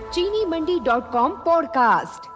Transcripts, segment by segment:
चीनीमंडी.com podcast.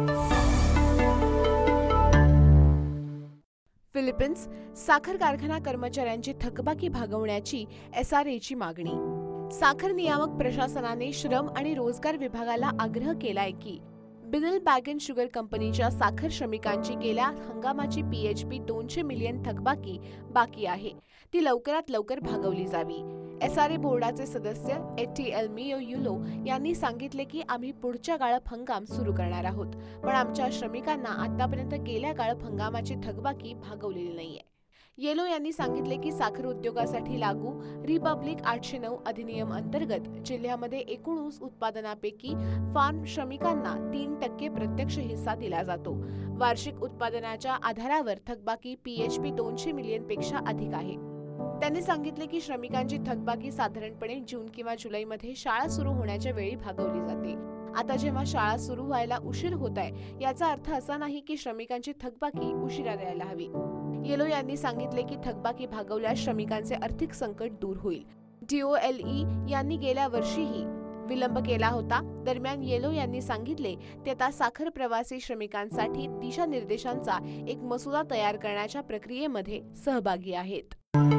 Philippines साखर कारखाना कर्मचाऱ्यांची थकबाकी भागवण्याची SRAची मागणी। साखर नियामक प्रशासनाने श्रम आणि रोजगार विभागाला आग्रह केलाय की बिदल बॅग अँड शुगर कंपनीच्या साखर श्रमिकांची गेल्या हंगामाची PHP 200 मिलियन थकबाकी बाकी आहे, ती लवकरात लवकर भागवली जावी। SRA बोर्डाचे सदस्य एटीएल मियोयुलो यांनी सांगितले की आम्ही पुढच्या गाळप हंगाम सुरू करणार आहोत, पण आमच्या श्रमिकांना आतापर्यंत गेल्या गाळप हंगामाची थकबाकी भागवलेली नाहीये। येलो यांनी सांगितले की साखर उद्योगासाठी लागू रिपब्लिक 809 अधिनियम अंतर्गत जिल्ह्यामध्ये एकूण ऊस उत्पादनापैकी फार्म श्रमिकांना 3% प्रत्यक्ष हिस्सा दिला जातो। वार्षिक उत्पादनाच्या आधारावर थकबाकी PHP 200 मिलियन पेक्षा अधिक आहे। त्यांनी सांगितले की श्रमिकांची थकबाकी साधारणपणे जून किंवा जुलैमध्ये शाळा सुरू होण्याच्या वेळी भागवली जाते। आता जेव्हा शाळा सुरू व्हायला उशीर होत आहे, याचा अर्थ असा नाही की श्रमिकांची थकबाकी उशिरा द्यायला हवी। येलो यांनी सांगितले की थकबाकी भागवल्यास श्रमिकांचे आर्थिक संकट दूर होईल। DOLE यांनी गेल्या वर्षीही विलंब केला होता। दरम्यान येलो यांनी सांगितले ते आता साखर प्रवासी श्रमिकांसाठी दिशानिर्देशांचा एक मसुदा तयार करण्याच्या प्रक्रियेमध्ये सहभागी आहेत।